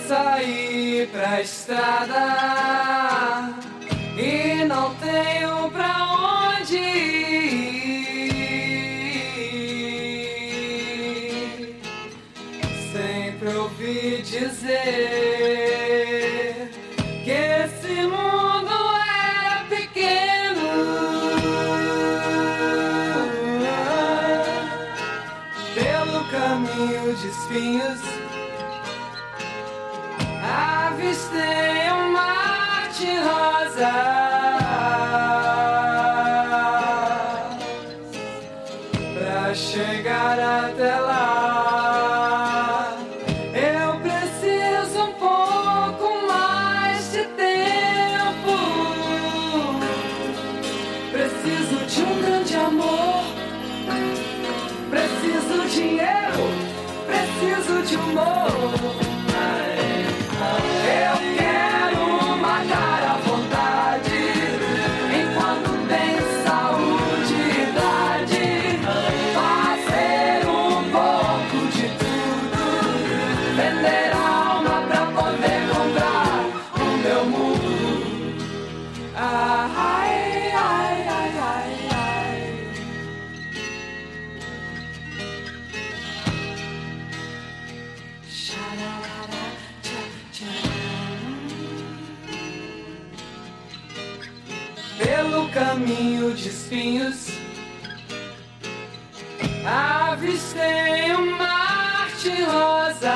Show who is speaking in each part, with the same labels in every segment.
Speaker 1: saí pra estrada e não tenho pra onde ir. Sempre ouvi dizer que esse mundo era pequeno. Pelo caminho de espinhos avistei um mar de rosas. Pra chegar até lá eu preciso um pouco mais de tempo. Preciso de um grande amor, preciso de dinheiro, preciso de humor. Eu quero matar a vontade enquanto tem saúde e idade. Fazer um pouco de tudo, vender a alma pra poder comprar o meu mundo. Ai, ai, ai, ai, ai. Xararara. Pelo caminho de espinhos avistei um mar de rosas.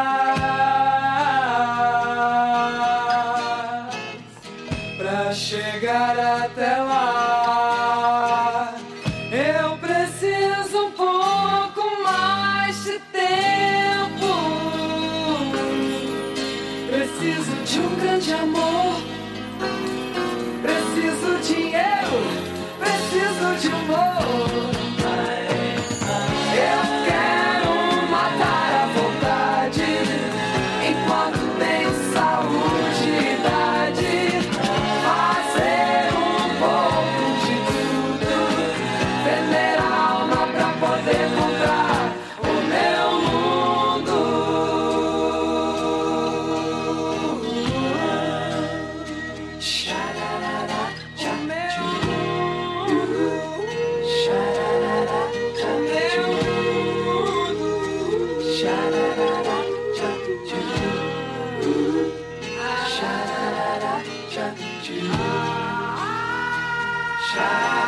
Speaker 1: Pra chegar até lá eu preciso um pouco mais de tempo. Preciso de um grande amor, preciso de dinheiro, preciso de humor. Eu quero matar a vontade enquanto tenho saúde e idade. Fazer um pouco de tudo, vender a alma pra poder comprar o meu mundo. Xararara, o meu mundo. Xararara, o meu mundo. Xararara, xararara, xararara.